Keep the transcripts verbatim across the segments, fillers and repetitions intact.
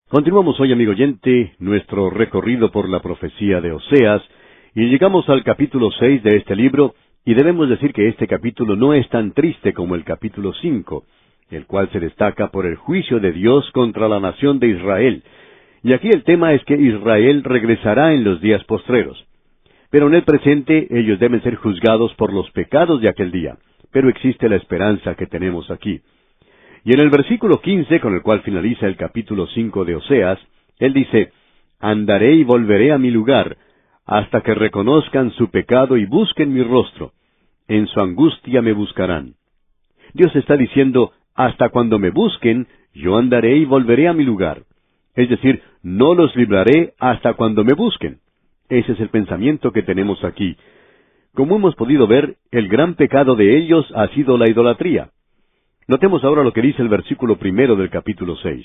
Continuamos hoy, amigo oyente, nuestro recorrido por la profecía de Oseas, y llegamos al capítulo seis de este libro, y debemos decir que este capítulo no es tan triste como el capítulo cinco, el cual se destaca por el juicio de Dios contra la nación de Israel. Y aquí el tema es que Israel regresará en los días postreros. Pero en el presente ellos deben ser juzgados por los pecados de aquel día. Pero existe la esperanza que tenemos aquí. Y en el versículo quince, con el cual finaliza el capítulo cinco de Oseas, él dice, «Andaré y volveré a mi lugar, hasta que reconozcan su pecado y busquen mi rostro. En su angustia me buscarán». Dios está diciendo, «Hasta cuando me busquen, yo andaré y volveré a mi lugar». Es decir, no los libraré hasta cuando me busquen. Ese es el pensamiento que tenemos aquí. Como hemos podido ver, el gran pecado de ellos ha sido la idolatría. Notemos ahora lo que dice el versículo primero del capítulo seis.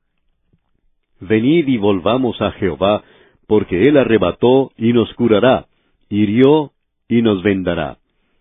«Venid y volvamos a Jehová, porque Él arrebató y nos curará, hirió y nos vendará».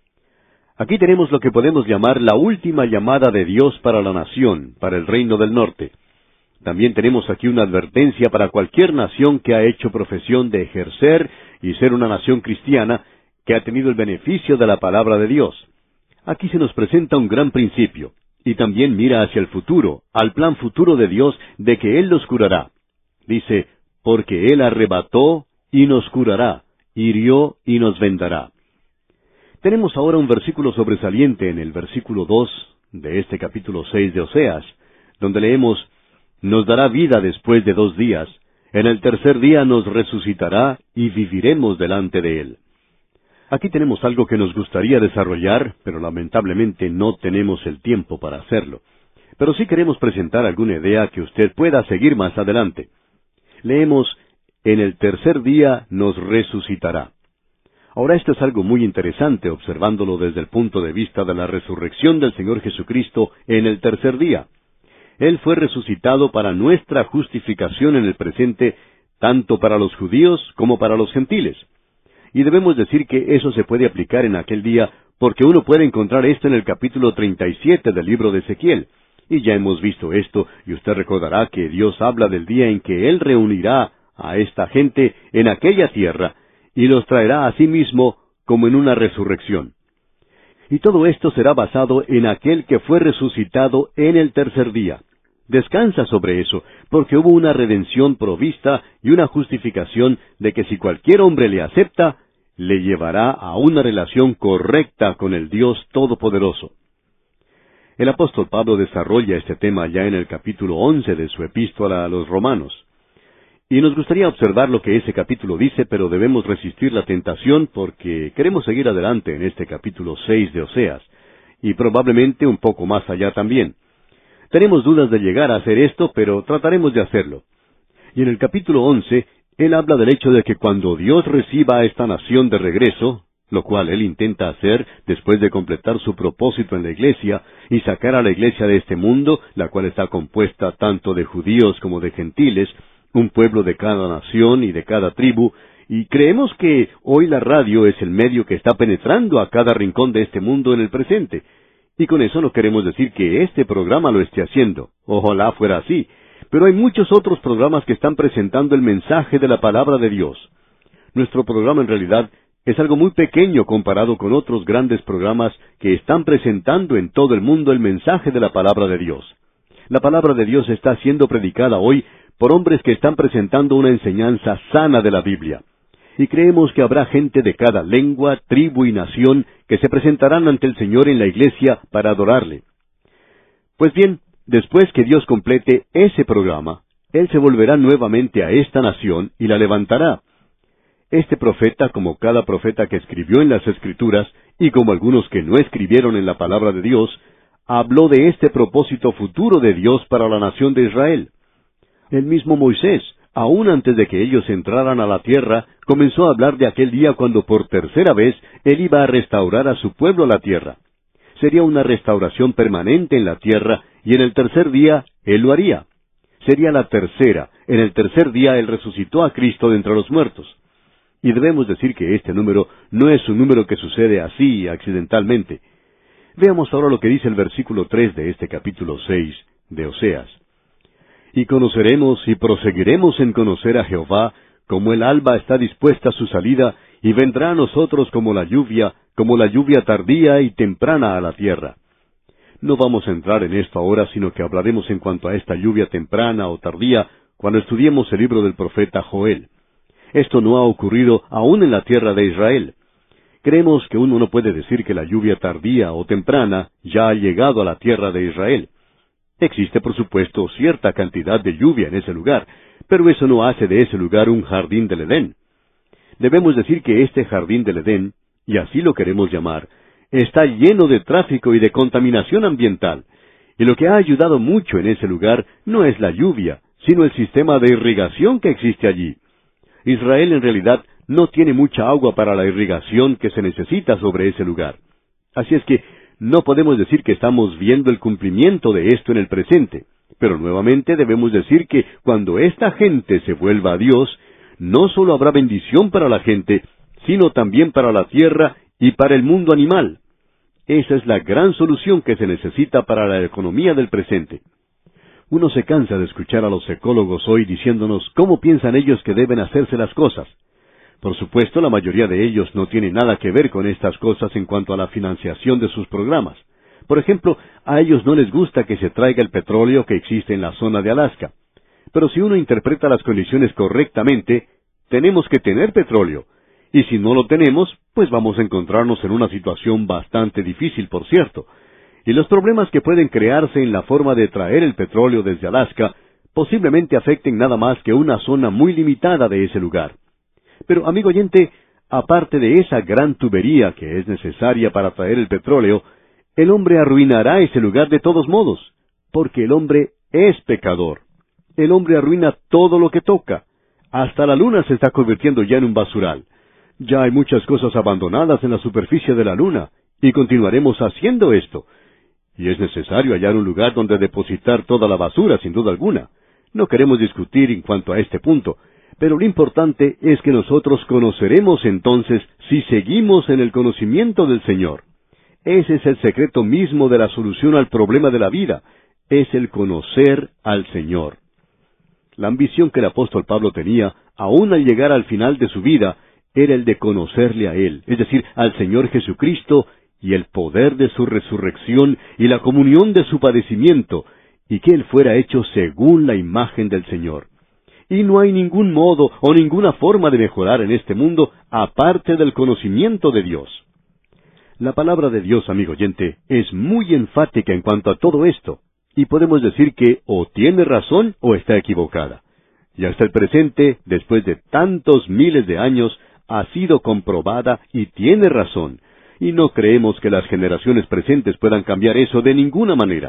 Aquí tenemos lo que podemos llamar la última llamada de Dios para la nación, para el reino del norte. También tenemos aquí una advertencia para cualquier nación que ha hecho profesión de ejercer y ser una nación cristiana, que ha tenido el beneficio de la palabra de Dios. Aquí se nos presenta un gran principio. Y también mira hacia el futuro, al plan futuro de Dios, de que Él los curará. Dice, porque Él arrebató y nos curará, hirió y nos vendará. Tenemos ahora un versículo sobresaliente en el versículo dos de este capítulo seis de Oseas, donde leemos, «Nos dará vida después de dos días, en el tercer día nos resucitará y viviremos delante de Él». Aquí tenemos algo que nos gustaría desarrollar, pero lamentablemente no tenemos el tiempo para hacerlo. Pero sí queremos presentar alguna idea que usted pueda seguir más adelante. Leemos, «En el tercer día nos resucitará». Ahora esto es algo muy interesante observándolo desde el punto de vista de la resurrección del Señor Jesucristo en el tercer día. Él fue resucitado para nuestra justificación en el presente, tanto para los judíos como para los gentiles. Y debemos decir que eso se puede aplicar en aquel día, porque uno puede encontrar esto en el capítulo treinta y siete del libro de Ezequiel. Y ya hemos visto esto, y usted recordará que Dios habla del día en que Él reunirá a esta gente en aquella tierra, y los traerá a sí mismo como en una resurrección. Y todo esto será basado en aquel que fue resucitado en el tercer día. Descansa sobre eso, porque hubo una redención provista y una justificación de que si cualquier hombre le acepta, le llevará a una relación correcta con el Dios Todopoderoso. El apóstol Pablo desarrolla este tema ya en el capítulo once de su epístola a los Romanos. Y nos gustaría observar lo que ese capítulo dice, pero debemos resistir la tentación porque queremos seguir adelante en este capítulo seis de Oseas, y probablemente un poco más allá también. Tenemos dudas de llegar a hacer esto, pero trataremos de hacerlo. Y en el capítulo once, él habla del hecho de que cuando Dios reciba a esta nación de regreso, lo cual él intenta hacer después de completar su propósito en la iglesia y sacar a la iglesia de este mundo, la cual está compuesta tanto de judíos como de gentiles, un pueblo de cada nación y de cada tribu, y creemos que hoy la radio es el medio que está penetrando a cada rincón de este mundo en el presente. Y con eso no queremos decir que este programa lo esté haciendo. Ojalá fuera así. Pero hay muchos otros programas que están presentando el mensaje de la palabra de Dios. Nuestro programa en realidad es algo muy pequeño comparado con otros grandes programas que están presentando en todo el mundo el mensaje de la palabra de Dios. La palabra de Dios está siendo predicada hoy por hombres que están presentando una enseñanza sana de la Biblia. Y creemos que habrá gente de cada lengua, tribu y nación que se presentarán ante el Señor en la iglesia para adorarle. Pues bien, después que Dios complete ese programa, Él se volverá nuevamente a esta nación y la levantará. Este profeta, como cada profeta que escribió en las Escrituras, y como algunos que no escribieron en la palabra de Dios, habló de este propósito futuro de Dios para la nación de Israel. El mismo Moisés, aún antes de que ellos entraran a la tierra, comenzó a hablar de aquel día cuando por tercera vez Él iba a restaurar a su pueblo a la tierra. Sería una restauración permanente en la tierra, y en el tercer día Él lo haría. Sería la tercera. En el tercer día Él resucitó a Cristo de entre los muertos. Y debemos decir que este número no es un número que sucede así, accidentalmente. Veamos ahora lo que dice el versículo tres de este capítulo seis de Oseas. Y conoceremos y proseguiremos en conocer a Jehová, como el alba está dispuesta a su salida, y vendrá a nosotros como la lluvia, como la lluvia tardía y temprana a la tierra. No vamos a entrar en esto ahora, sino que hablaremos en cuanto a esta lluvia temprana o tardía, cuando estudiemos el libro del profeta Joel. Esto no ha ocurrido aún en la tierra de Israel. Creemos que uno no puede decir que la lluvia tardía o temprana ya ha llegado a la tierra de Israel. Existe, por supuesto, cierta cantidad de lluvia en ese lugar, pero eso no hace de ese lugar un jardín del Edén. Debemos decir que este jardín del Edén, y así lo queremos llamar, está lleno de tráfico y de contaminación ambiental, y lo que ha ayudado mucho en ese lugar no es la lluvia, sino el sistema de irrigación que existe allí. Israel en realidad no tiene mucha agua para la irrigación que se necesita sobre ese lugar. Así es que no podemos decir que estamos viendo el cumplimiento de esto en el presente, pero nuevamente debemos decir que cuando esta gente se vuelva a Dios, no solo habrá bendición para la gente, sino también para la tierra y para el mundo animal. Esa es la gran solución que se necesita para la economía del presente. Uno se cansa de escuchar a los ecólogos hoy diciéndonos cómo piensan ellos que deben hacerse las cosas. Por supuesto, la mayoría de ellos no tiene nada que ver con estas cosas en cuanto a la financiación de sus programas. Por ejemplo, a ellos no les gusta que se traiga el petróleo que existe en la zona de Alaska. Pero si uno interpreta las condiciones correctamente, tenemos que tener petróleo. Y si no lo tenemos, pues vamos a encontrarnos en una situación bastante difícil, por cierto. Y los problemas que pueden crearse en la forma de traer el petróleo desde Alaska posiblemente afecten nada más que una zona muy limitada de ese lugar. Pero, amigo oyente, aparte de esa gran tubería que es necesaria para traer el petróleo, el hombre arruinará ese lugar de todos modos, porque el hombre es pecador. El hombre arruina todo lo que toca. Hasta la luna se está convirtiendo ya en un basural. Ya hay muchas cosas abandonadas en la superficie de la luna, y continuaremos haciendo esto. Y es necesario hallar un lugar donde depositar toda la basura, sin duda alguna. No queremos discutir en cuanto a este punto, pero lo importante es que nosotros conoceremos entonces si seguimos en el conocimiento del Señor. Ese es el secreto mismo de la solución al problema de la vida, es el conocer al Señor. La ambición que el apóstol Pablo tenía, aún al llegar al final de su vida, era el de conocerle a Él, es decir, al Señor Jesucristo, y el poder de su resurrección y la comunión de su padecimiento, y que Él fuera hecho según la imagen del Señor. Y no hay ningún modo o ninguna forma de mejorar en este mundo aparte del conocimiento de Dios. La palabra de Dios, amigo oyente, es muy enfática en cuanto a todo esto, y podemos decir que o tiene razón o está equivocada. Y hasta el presente, después de tantos miles de años, ha sido comprobada y tiene razón, y no creemos que las generaciones presentes puedan cambiar eso de ninguna manera.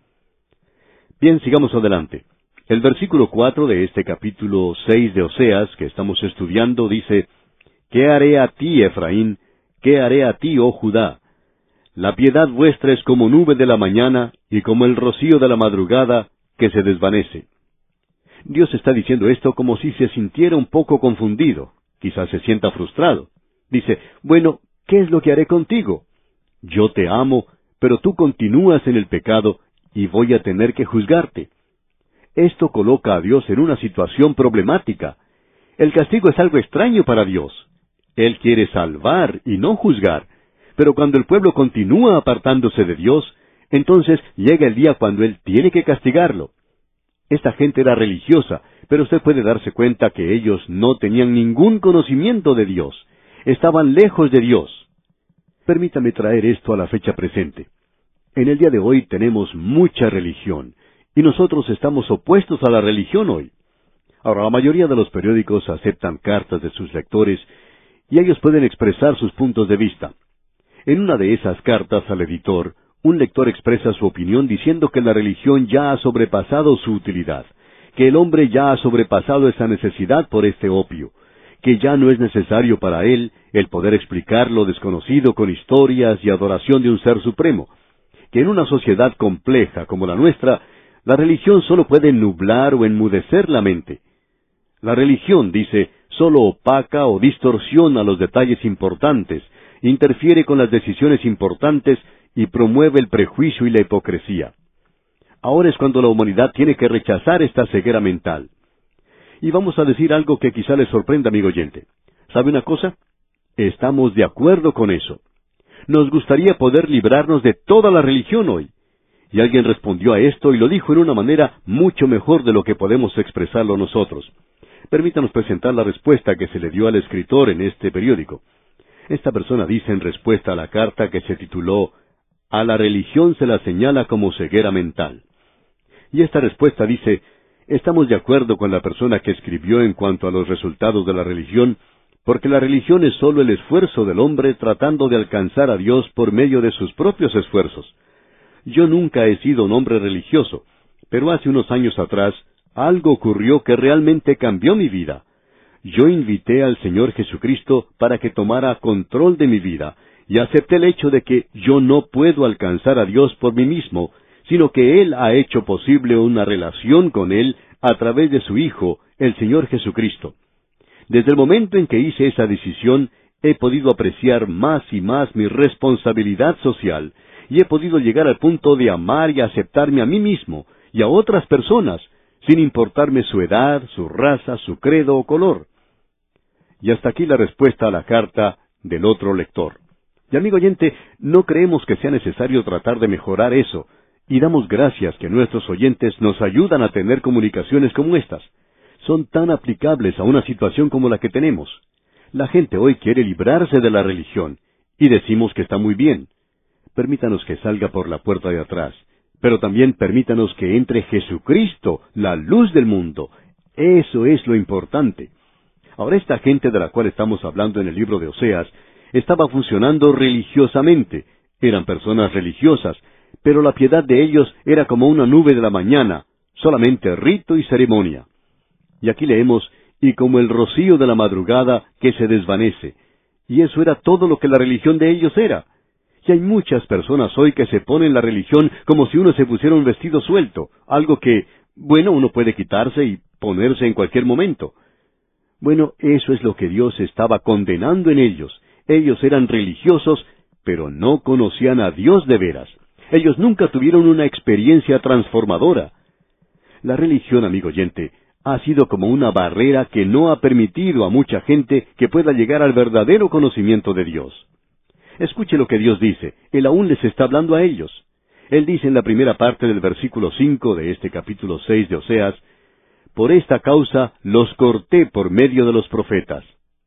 Bien, sigamos adelante. El versículo cuatro de este capítulo seis de Oseas, que estamos estudiando, dice, ¿Qué haré a ti, Efraín? ¿Qué haré a ti, oh Judá? La piedad vuestra es como nube de la mañana, y como el rocío de la madrugada, que se desvanece. Dios está diciendo esto como si se sintiera un poco confundido, quizás se sienta frustrado. Dice, bueno, ¿qué es lo que haré contigo? Yo te amo, pero tú continúas en el pecado, y voy a tener que juzgarte. Esto coloca a Dios en una situación problemática. El castigo es algo extraño para Dios. Él quiere salvar y no juzgar. Pero cuando el pueblo continúa apartándose de Dios, entonces llega el día cuando Él tiene que castigarlo. Esta gente era religiosa, pero usted puede darse cuenta que ellos no tenían ningún conocimiento de Dios. Estaban lejos de Dios. Permítame traer esto a la fecha presente. En el día de hoy tenemos mucha religión, y nosotros estamos opuestos a la religión hoy. Ahora, la mayoría de los periódicos aceptan cartas de sus lectores, y ellos pueden expresar sus puntos de vista. En una de esas cartas al editor, un lector expresa su opinión diciendo que la religión ya ha sobrepasado su utilidad, que el hombre ya ha sobrepasado esa necesidad por este opio, que ya no es necesario para él el poder explicar lo desconocido con historias y adoración de un ser supremo, que en una sociedad compleja como la nuestra, la religión solo puede nublar o enmudecer la mente. La religión, dice, solo opaca o distorsiona los detalles importantes, interfiere con las decisiones importantes y promueve el prejuicio y la hipocresía. Ahora es cuando la humanidad tiene que rechazar esta ceguera mental. Y vamos a decir algo que quizá les sorprenda, amigo oyente. ¿Sabe una cosa? Estamos de acuerdo con eso. Nos gustaría poder librarnos de toda la religión hoy. Y alguien respondió a esto y lo dijo en una manera mucho mejor de lo que podemos expresarlo nosotros. Permítanos presentar la respuesta que se le dio al escritor en este periódico. Esta persona dice en respuesta a la carta que se tituló «A la religión se la señala como ceguera mental». Y esta respuesta dice, estamos de acuerdo con la persona que escribió en cuanto a los resultados de la religión, porque la religión es sólo el esfuerzo del hombre tratando de alcanzar a Dios por medio de sus propios esfuerzos. Yo nunca he sido un hombre religioso, pero hace unos años atrás algo ocurrió que realmente cambió mi vida. Yo invité al Señor Jesucristo para que tomara control de mi vida, y acepté el hecho de que yo no puedo alcanzar a Dios por mí mismo, sino que Él ha hecho posible una relación con Él a través de su Hijo, el Señor Jesucristo. Desde el momento en que hice esa decisión, he podido apreciar más y más mi responsabilidad social, y he podido llegar al punto de amar y aceptarme a mí mismo y a otras personas, sin importarme su edad, su raza, su credo o color. Y hasta aquí la respuesta a la carta del otro lector. Y amigo oyente, no creemos que sea necesario tratar de mejorar eso, y damos gracias que nuestros oyentes nos ayudan a tener comunicaciones como estas. Son tan aplicables a una situación como la que tenemos. La gente hoy quiere librarse de la religión, y decimos que está muy bien. Permítanos que salga por la puerta de atrás, pero también permítanos que entre Jesucristo, la luz del mundo. Eso es lo importante. Ahora, esta gente de la cual estamos hablando en el libro de Oseas, estaba funcionando religiosamente. Eran personas religiosas, pero la piedad de ellos era como una nube de la mañana, solamente rito y ceremonia. Y aquí leemos, y como el rocío de la madrugada que se desvanece. Y eso era todo lo que la religión de ellos era. Y hay muchas personas hoy que se ponen la religión como si uno se pusiera un vestido suelto, algo que, bueno, uno puede quitarse y ponerse en cualquier momento. Bueno, eso es lo que Dios estaba condenando en ellos. Ellos eran religiosos, pero no conocían a Dios de veras. Ellos nunca tuvieron una experiencia transformadora. La religión, amigo oyente, ha sido como una barrera que no ha permitido a mucha gente que pueda llegar al verdadero conocimiento de Dios. Escuche lo que Dios dice. Él aún les está hablando a ellos. Él dice en la primera parte del versículo cinco de este capítulo seis de Oseas, «Por esta causa los corté por medio de los profetas».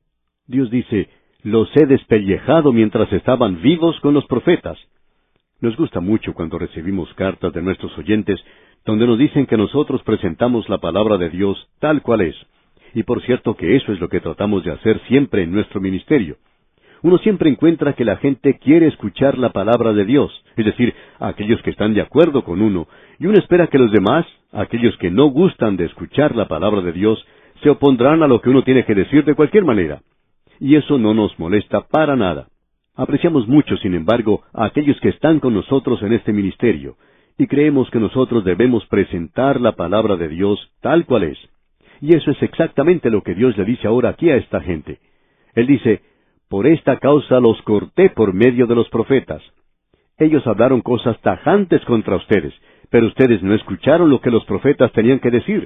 Dios dice, «Los he despellejado mientras estaban vivos con los profetas». Nos gusta mucho cuando recibimos cartas de nuestros oyentes donde nos dicen que nosotros presentamos la palabra de Dios tal cual es. Y por cierto que eso es lo que tratamos de hacer siempre en nuestro ministerio. Uno siempre encuentra que la gente quiere escuchar la palabra de Dios, es decir, a aquellos que están de acuerdo con uno, y uno espera que los demás, aquellos que no gustan de escuchar la palabra de Dios, se opondrán a lo que uno tiene que decir de cualquier manera. Y eso no nos molesta para nada. Apreciamos mucho, sin embargo, a aquellos que están con nosotros en este ministerio, y creemos que nosotros debemos presentar la palabra de Dios tal cual es. Y eso es exactamente lo que Dios le dice ahora aquí a esta gente. Él dice, «Por esta causa los corté por medio de los profetas». Ellos hablaron cosas tajantes contra ustedes, pero ustedes no escucharon lo que los profetas tenían que decir.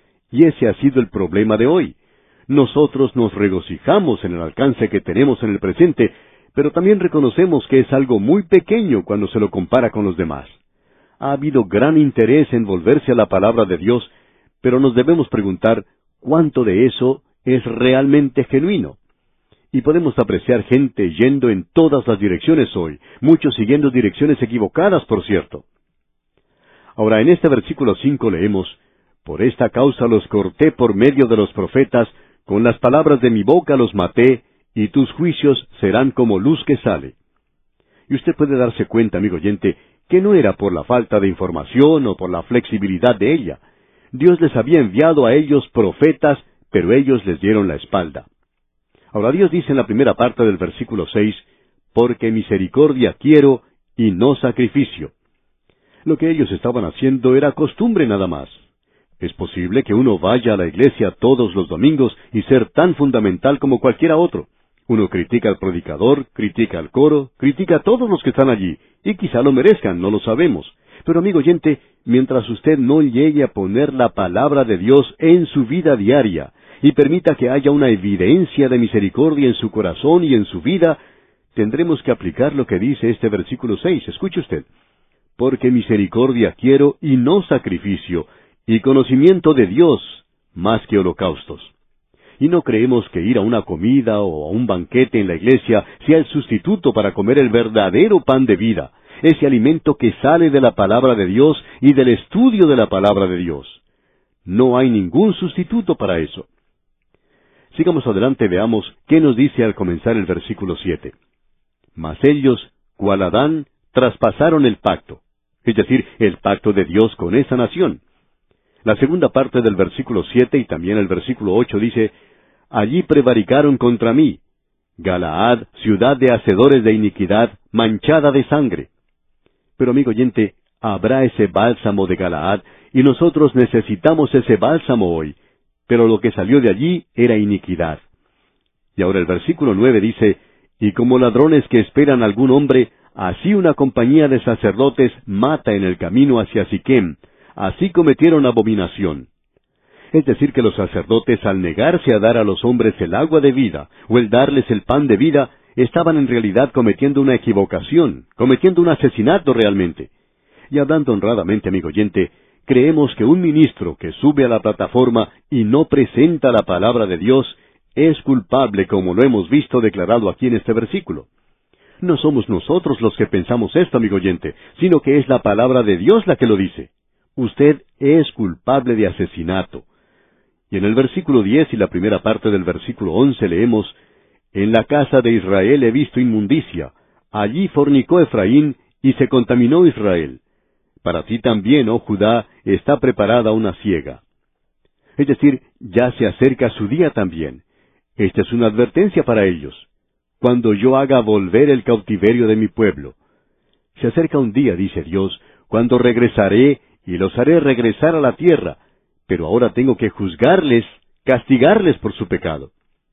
Y ese ha sido el problema de hoy. Nosotros nos regocijamos en el alcance que tenemos en el presente, pero también reconocemos que es algo muy pequeño cuando se lo compara con los demás. Ha habido gran interés en volverse a la palabra de Dios, pero nos debemos preguntar cuánto de eso es realmente genuino. Y podemos apreciar gente yendo en todas las direcciones hoy, muchos siguiendo direcciones equivocadas, por cierto. Ahora, en este versículo cinco leemos, «Por esta causa los corté por medio de los profetas, con las palabras de mi boca los maté, y tus juicios serán como luz que sale». Y usted puede darse cuenta, amigo oyente, que no era por la falta de información o por la flexibilidad de ella. Dios les había enviado a ellos profetas, pero ellos les dieron la espalda. Ahora Dios dice en la primera parte del versículo seis, «Porque misericordia quiero y no sacrificio». Lo que ellos estaban haciendo era costumbre nada más. Es posible que uno vaya a la iglesia todos los domingos y ser tan fundamental como cualquiera otro. Uno critica al predicador, critica al coro, critica a todos los que están allí, y quizá lo merezcan, no lo sabemos. Pero amigo oyente, mientras usted no llegue a poner la palabra de Dios en su vida diaria, y permita que haya una evidencia de misericordia en su corazón y en su vida, tendremos que aplicar lo que dice este versículo seis. Escuche usted. Porque misericordia quiero y no sacrificio, y conocimiento de Dios más que holocaustos. Y no creemos que ir a una comida o a un banquete en la iglesia sea el sustituto para comer el verdadero pan de vida, ese alimento que sale de la palabra de Dios y del estudio de la palabra de Dios. No hay ningún sustituto para eso. Sigamos adelante, veamos qué nos dice al comenzar el versículo siete. Mas ellos, cual Adán, traspasaron el pacto, es decir, el pacto de Dios con esa nación. La segunda parte del versículo siete y también el versículo ocho dice, allí prevaricaron contra mí, Galaad, ciudad de hacedores de iniquidad, manchada de sangre. Pero amigo oyente, habrá ese bálsamo de Galaad, y nosotros necesitamos ese bálsamo hoy, pero lo que salió de allí era iniquidad. Y ahora el versículo nueve dice, y como ladrones que esperan algún hombre, así una compañía de sacerdotes mata en el camino hacia Siquem, así cometieron abominación. Es decir, que los sacerdotes, al negarse a dar a los hombres el agua de vida, o el darles el pan de vida, estaban en realidad cometiendo una equivocación, cometiendo un asesinato realmente. Y hablando honradamente, amigo oyente, creemos que un ministro que sube a la plataforma y no presenta la palabra de Dios, es culpable, como lo hemos visto declarado aquí en este versículo. No somos nosotros los que pensamos esto, amigo oyente, sino que es la palabra de Dios la que lo dice. Usted es culpable de asesinato. Y en el versículo diez y la primera parte del versículo once leemos, en la casa de Israel he visto inmundicia, allí fornicó Efraín y se contaminó Israel. Para ti también, oh Judá, está preparada una siega. Es decir, ya se acerca su día también. Esta es una advertencia para ellos. Cuando yo haga volver el cautiverio de mi pueblo. Se acerca un día, dice Dios, cuando regresaré y los haré regresar a la tierra, pero ahora tengo que juzgarles, castigarles por su pecado.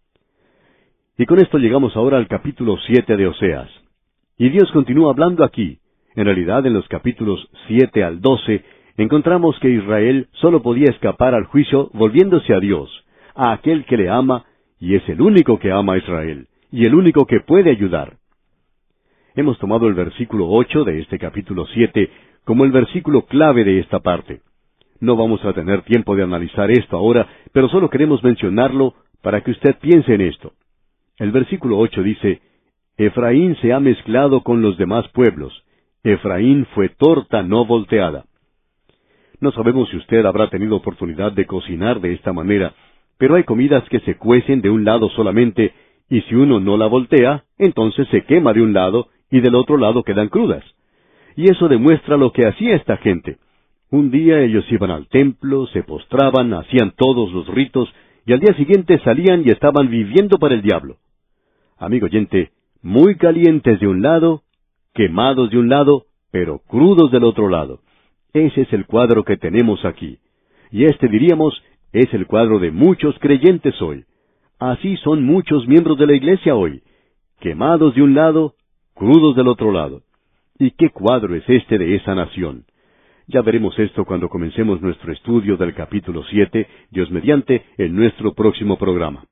Y con esto llegamos ahora al capítulo siete de Oseas. Y Dios continúa hablando aquí. En realidad, en los capítulos siete al doce, encontramos que Israel solo podía escapar al juicio volviéndose a Dios, a aquel que le ama, y es el único que ama a Israel, y el único que puede ayudar. Hemos tomado el versículo ocho de este capítulo siete como el versículo clave de esta parte. No vamos a tener tiempo de analizar esto ahora, pero solo queremos mencionarlo para que usted piense en esto. El versículo ocho dice, Efraín se ha mezclado con los demás pueblos. Efraín fue torta no volteada. No sabemos si usted habrá tenido oportunidad de cocinar de esta manera, pero hay comidas que se cuecen de un lado solamente, y si uno no la voltea, entonces se quema de un lado, y del otro lado quedan crudas. Y eso demuestra lo que hacía esta gente. Un día ellos iban al templo, se postraban, hacían todos los ritos, y al día siguiente salían y estaban viviendo para el diablo. Amigo oyente, muy calientes de un lado, quemados de un lado, pero crudos del otro lado. Ese es el cuadro que tenemos aquí. Y este, diríamos, es el cuadro de muchos creyentes hoy. Así son muchos miembros de la iglesia hoy, quemados de un lado, crudos del otro lado. ¿Y qué cuadro es este de esa nación? Ya veremos esto cuando comencemos nuestro estudio del capítulo siete, Dios mediante, en nuestro próximo programa.